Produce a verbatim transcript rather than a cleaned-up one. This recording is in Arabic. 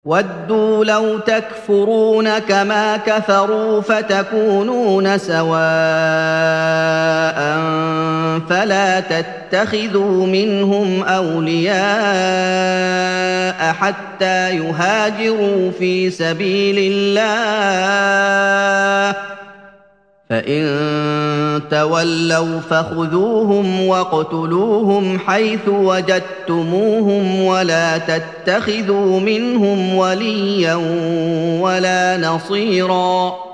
وَدُّوا لَوْ تَكْفُرُونَ كَمَا كَفَرُوا فَتَكُونُونَ سَوَاءً فَلَا تَتَّخِذُوا مِنْهُمْ أَوْلِيَاءَ حَتَّىٰ يُهَاجِرُوا فِي سَبِيلِ اللَّهِ ۚ فَإِن تَوَلَّوْا فَخُذُوهُمْ وَاقْتُلُوهُمْ حَيْثُ وَجَدتُّمُوهُمْ وَلَا تَتَّخِذُوا مِنْهُمْ وَلِيًّا وَلَا نَصِيرًا